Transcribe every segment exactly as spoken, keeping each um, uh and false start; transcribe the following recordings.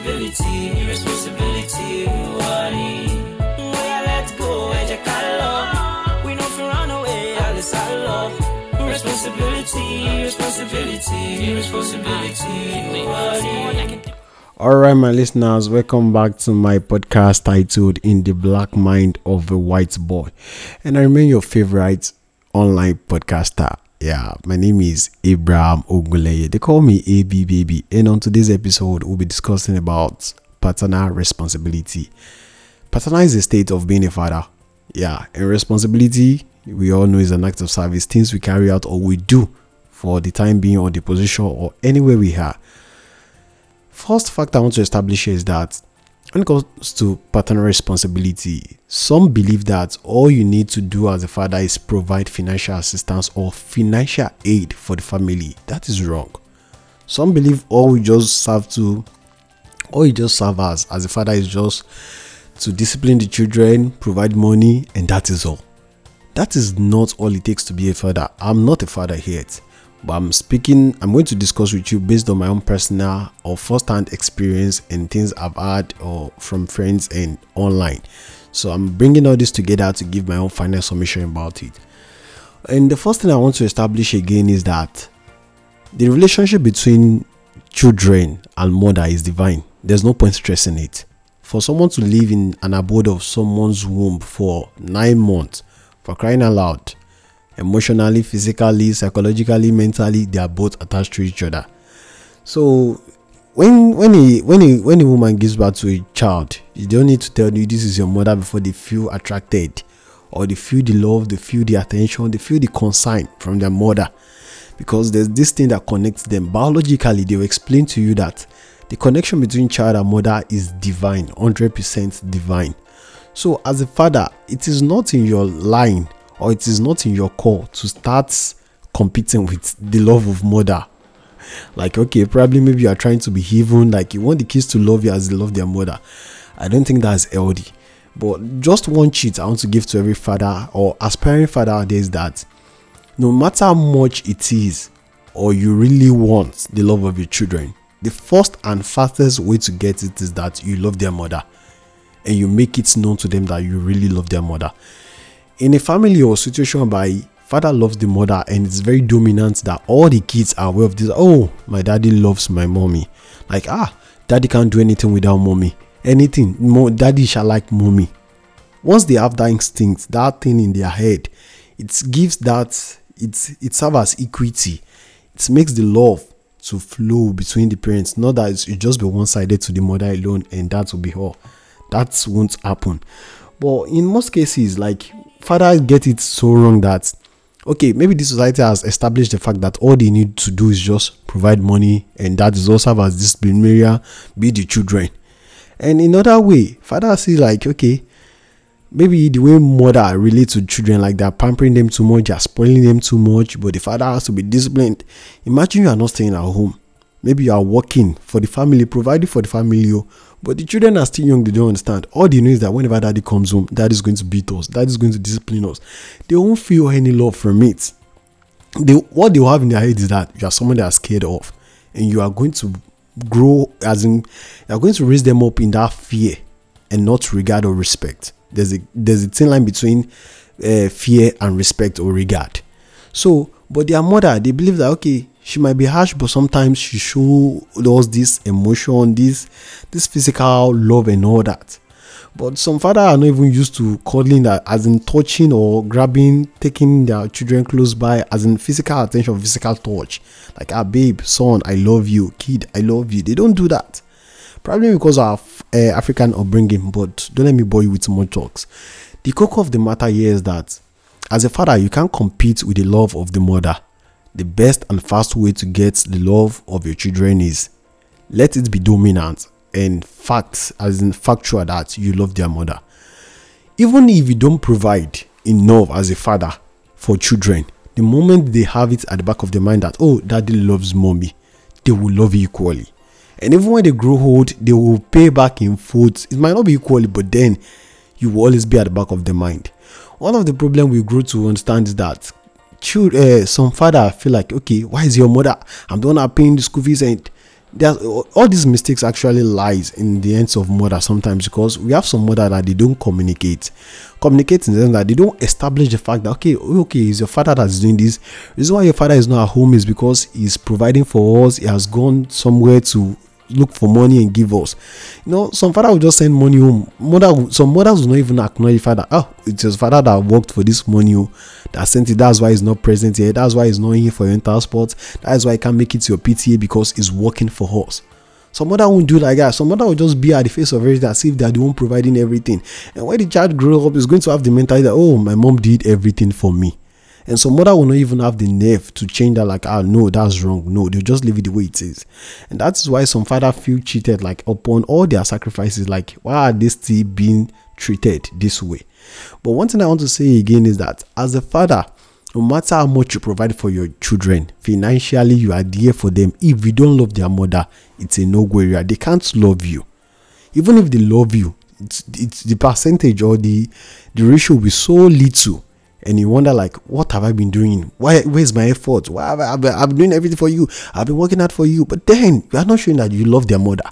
Irresponsibility, irresponsibility. Why? Why I let go and you can't love? We know if you run away, all is all love. Irresponsibility, irresponsibility, irresponsibility. Why? All right, my listeners, welcome back to my podcast titled In the Black Mind of a White Boy. And I remain your favorite online podcaster. Yeah, my name is Abraham Oguleye. They call me A B Baby. And on today's episode, we'll be discussing about paternal responsibility. Paternal is a state of being a father. Yeah, and responsibility, we all know, is an act of service, things we carry out or we do for the time being or the position or anywhere we are. First fact I want to establish here is that when it comes to paternal responsibility, some believe that all you need to do as a father is provide financial assistance or financial aid for the family. That is wrong. Some believe all you just have to, all you just serve as as a father is just to discipline the children, provide money, and that is all. That is not all it takes to be a father. I'm not a father yet. But I'm speaking, I'm going to discuss with you based on my own personal or first-hand experience and things I've had or from friends and online. So I'm bringing all this together to give my own final summation about it. And the first thing I want to establish again is that the relationship between children and mother is divine. There's no point stressing it. For someone to live in an abode of someone's womb for nine months, for crying out loud, emotionally, physically, psychologically, mentally, they are both attached to each other. So when when a when a when a woman gives birth to a child, you don't need to tell you this is your mother before they feel attracted, or they feel the love, they feel the attention, they feel the concern from their mother, because there's this thing that connects them biologically. They will explain to you that the connection between child and mother is divine, one hundred percent divine. So as a father, it is not in your line, or it is not in your core to start competing with the love of mother. Like, okay, probably maybe you are trying to be even, like you want the kids to love you as they love their mother. I don't think that's healthy. But just one cheat I want to give to every father or aspiring father out there is that no matter how much it is or you really want the love of your children, the first and fastest way to get it is that you love their mother and you make it known to them that you really love their mother. In a family or situation by father loves the mother and it's very dominant that all the kids are aware of this. Oh, my daddy loves my mommy. Like, ah, daddy can't do anything without mommy. Anything, more daddy shall like mommy. Once they have that instinct, that thing in their head, it gives that, it's, it serves as equity. It makes the love to flow between the parents. Not that it's, it just be one-sided to the mother alone and that will be all. That won't happen. But in most cases, like, fathers get it so wrong that, okay, maybe the society has established the fact that all they need to do is just provide money and that is also as disciplinarian, be the children. And in another way, fathers see like, okay, maybe the way mother relates to children, like they're pampering them too much, they're spoiling them too much, but the father has to be disciplined. Imagine you are not staying at home. Maybe you are working for the family, providing for the family, but the children are still young, they don't understand. All they know is that whenever daddy comes home, daddy is going to beat us, daddy is going to discipline us. They won't feel any love from it. They, what they will have in their head is that you are someone they are scared of, and you are going to grow, as in, you are going to raise them up in that fear and not regard or respect. There's a there's a thin line between uh, fear and respect or regard. So, but their mother, they believe that, okay, she might be harsh, but sometimes she shows us this emotion, this this physical love and all that. But some fathers are not even used to cuddling, that as in touching or grabbing, taking their children close by, as in physical attention, physical touch. Like, ah, babe, son, I love you. Kid, I love you. They don't do that. Probably because of uh, African upbringing, but don't let me bore you with more talks. The core of the matter here is that as a father, you can't compete with the love of the mother. The best and fast way to get the love of your children is let it be dominant and facts, as in factual, that you love their mother. Even if you don't provide enough as a father for children, the moment they have it at the back of their mind that, oh, daddy loves mommy, they will love you equally. And even when they grow old, they will pay back in full. It might not be equally, but then you will always be at the back of their mind. One of the problems we grow to understand is that children, uh, some father feel like, okay, why is your mother, I'm the one paying the school fees and there, all these mistakes actually lies in the hands of mother sometimes, because we have some mother that they don't communicate communicate in the sense that they don't establish the fact that okay okay it's your father that's doing this. The reason why your father is not at home is because he's providing for us. He has gone somewhere to look for money and give us. You know, some father will just send money home. Mother, some mothers will not even acknowledge the father. Oh, it's his father that worked for this money that sent it. That's why he's not present here. That's why he's not here for your transport. That's why he can't make it to your P T A, because he's working for us. Some mother won't do like that. Some mother will just be at the face of everything as if they're the one providing everything. And when the child grows up, he's going to have the mentality that, oh, my mom did everything for me. And some mother will not even have the nerve to change that, like, ah, no, that's wrong. No, they'll just leave it the way it is. And that's why some father feel cheated, like, upon all their sacrifices. Like, why are they still being treated this way? But one thing I want to say again is that as a father, no matter how much you provide for your children, financially, you are there for them. If you don't love their mother, it's a no-go area. They can't love you. Even if they love you, it's, it's the percentage or the, the ratio will be so little. And you wonder, like, what have I been doing? Why? Where's my effort? Why have I, I've, been, I've been doing everything for you. I've been working hard for you. But then you are not showing that you love their mother.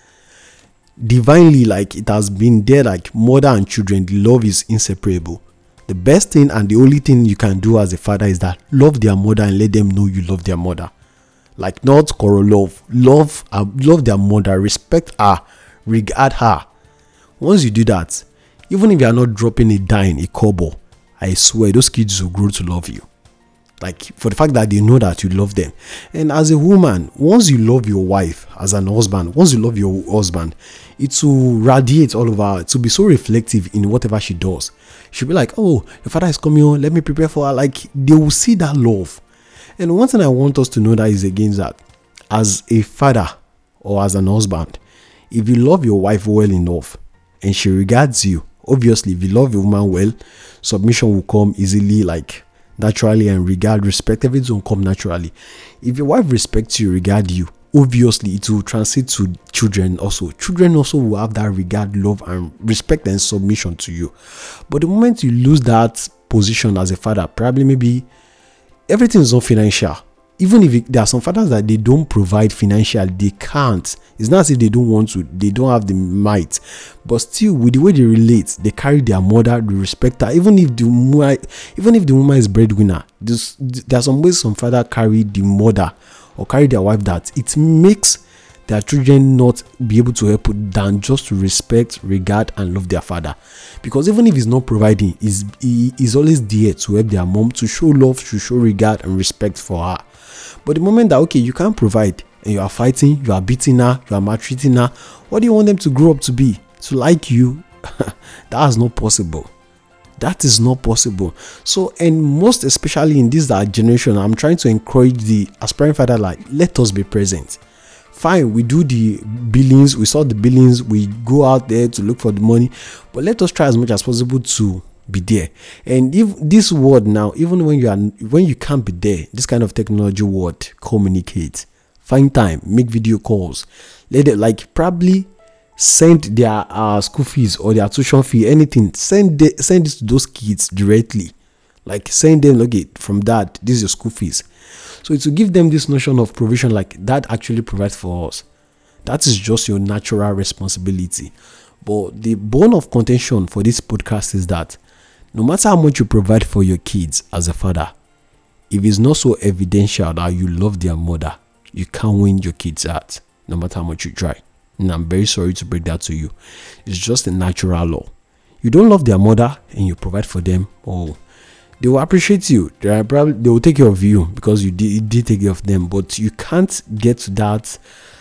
Divinely, like, it has been there, like, mother and children, the love is inseparable. The best thing and the only thing you can do as a father is that love their mother and let them know you love their mother. Like, not quarrel love. Love, uh, love their mother. Respect her. Regard her. Once you do that, even if you are not dropping a dime, a kobo, I swear those kids will grow to love you. Like, for the fact that they know that you love them. And as a woman, once you love your wife, as an husband, once you love your husband, it will radiate all over. It will be so reflective in whatever she does. She'll be like, oh, your father is coming home, let me prepare for her. Like, they will see that love. And one thing I want us to know that is against that, as a father or as an husband, if you love your wife well enough and she regards you, obviously, if you love a woman well, submission will come easily, like naturally, and regard, respect, everything will come naturally. If your wife respects you, regard you, obviously it will translate to children also. Children also will have that regard, love, and respect and submission to you. But the moment you lose that position as a father, probably maybe everything is not financial. Even if it, there are some fathers that they don't provide financial, they can't. It's not as if they don't want to, they don't have the might. But still, with the way they relate, they carry their mother, they respect her. Even if the woman, even if the woman is breadwinner, there's, there are some ways some father carry the mother or carry their wife that it makes their children not be able to help than just to respect, regard, and love their father. Because even if he's not providing, he's, he is always there to help their mom, to show love, to show regard and respect for her. But the moment that, okay, you can't provide and you are fighting, you are beating her, you are maltreating her, what do you want them to grow up to be? To like you? That is not possible. That is not possible. So, and most especially in this uh, generation, I'm trying to encourage the aspiring father, like, let us be present. Fine, we do the billings, we sort the billings, we go out there to look for the money, but let us try as much as possible to be there. And if this word now, even when you are when you can't be there, this kind of technology word, communicate, find time, make video calls, let it, like, probably send their uh, school fees or their tuition fee, anything, send the, send it to those kids directly. Like, send them, look, it from that, this is your school fees. So it's to give them this notion of provision, like that actually provides for us. That is just your natural responsibility. But the bone of contention for this podcast is that no matter how much you provide for your kids as a father, if it's not so evidential that you love their mother, you can't win your kids' heart, no matter how much you try. And I'm very sorry to break that to you. It's just a natural law. You don't love their mother and you provide for them, oh, they will appreciate you. They are probably they will take care of you because you did, you did take care of them. But you can't get to that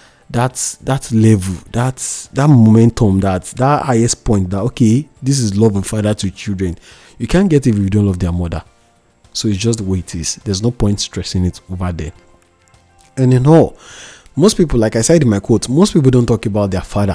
that that level, that that momentum, that that highest point. That okay, this is love of father to children. You can't get it if you don't love their mother. So it's just the way it is. There's no point stressing it over there. And in all, most people, like I said in my quote, most people don't talk about their father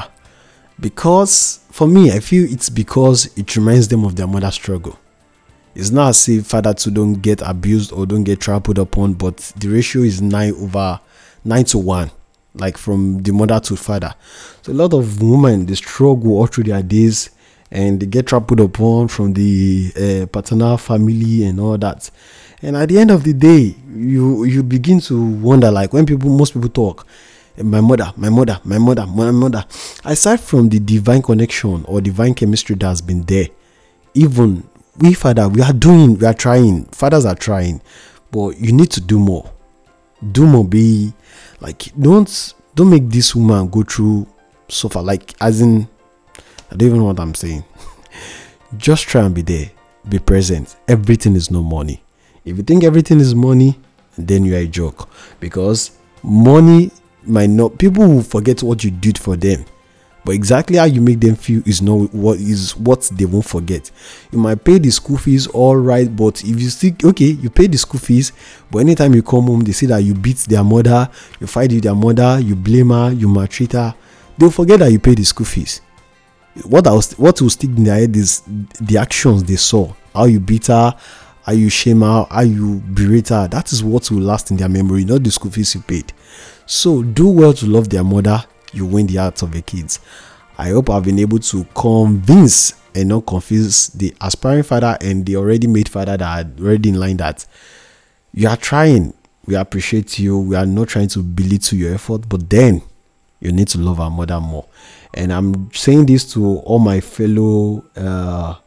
because, for me, I feel it's because it reminds them of their mother's struggle. It's not as if father too don't get abused or don't get trampled upon, but the ratio is nine over nine to one, like from the mother to father. So a lot of women, they struggle all through their days and they get trampled upon from the uh, paternal family and all that. And at the end of the day, you you begin to wonder, like when people, most people talk, my mother, my mother, my mother, my mother. Aside from the divine connection or divine chemistry that has been there, even we father, we are doing, we are trying. Fathers are trying, but you need to do more. Do more. Be like, don't don't make this woman go through suffer. Like, as in, I don't even know what I'm saying. Just try and be there. Be present. Everything is no money. If you think everything is money, then you are a joke, because money might not, people will forget what you did for them, but exactly how you make them feel is not what is what they won't forget. You might pay the school fees, all right, but if you still, okay, you pay the school fees, but anytime you come home, they see that you beat their mother, you fight with their mother, you blame her, you maltreat her, they'll forget that you pay the school fees. What else, what will stick in their head is the actions they saw, how you beat her, how you shame her, how you berate her. That is what will last in their memory, not the school fees you paid. So do well to love their mother, you win the hearts of your kids. I hope I've been able to convince and not confuse the aspiring father and the already made father that are already in line that you are trying. We appreciate you. We are not trying to belittle your effort, but then you need to love our mother more. And I'm saying this to all my fellow uh,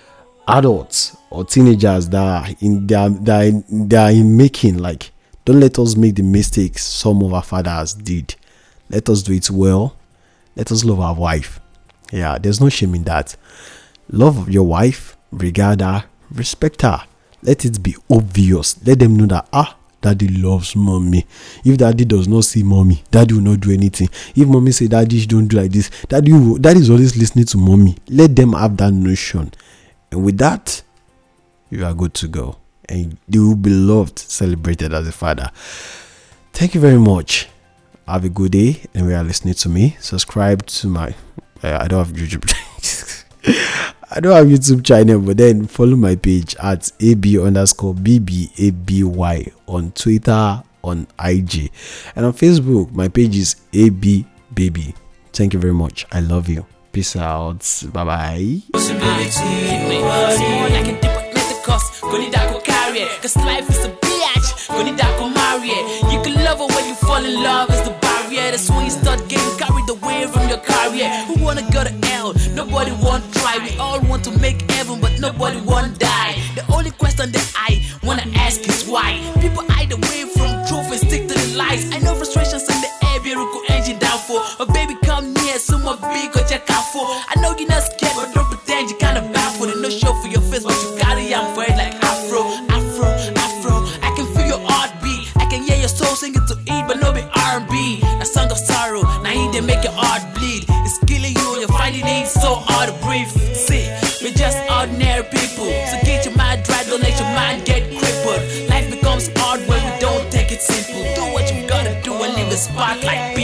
adults or teenagers that are in their that are in, that are in making. Like, don't let us make the mistakes some of our fathers did. Let us do it well. Let us love our wife. Yeah, there's no shame in that. Love your wife, regard her, respect her. Let it be obvious. Let them know that, ah, daddy loves mommy. If daddy does not see mommy, daddy will not do anything. If mommy say daddy don't do like this, daddy will, daddy is always listening to mommy. Let them have that notion. And with that, you are good to go. And you will be loved, celebrated as a father. Thank you very much. Have a good day. And we are listening to me. Subscribe to my uh, I don't have YouTube. I don't have YouTube channel, but then follow my page at ab underscore bbaby on Twitter, on I G, and on Facebook. My page is abbaby. Thank you very much. I love you. Peace out. Bye bye. Cause life is a bitch, gonna die, go marry it. You can love her when you fall in love, is the barrier. That's when you start getting carried away from your career. Who wanna go to hell? Nobody want try. We all want to make heaven, but nobody want die. The only question that I wanna ask is why people hide away from truth and stick to the lies. I know frustrations in the air, beautiful engine down for. But baby, come near, so my big or check out for. I know you're not scared, but don't pretend you kinda baffled. And no show for your face, but you got it, I'm afraid like Afro. Sing it to eat, but no be R and B. A song of sorrow, now he they make your heart bleed. It's killing you, you're finding it so hard to breathe. See, we're just ordinary people, so get your mind right, don't let your mind get crippled. Life becomes hard when we don't take it simple. Do what you gotta do and leave a spot like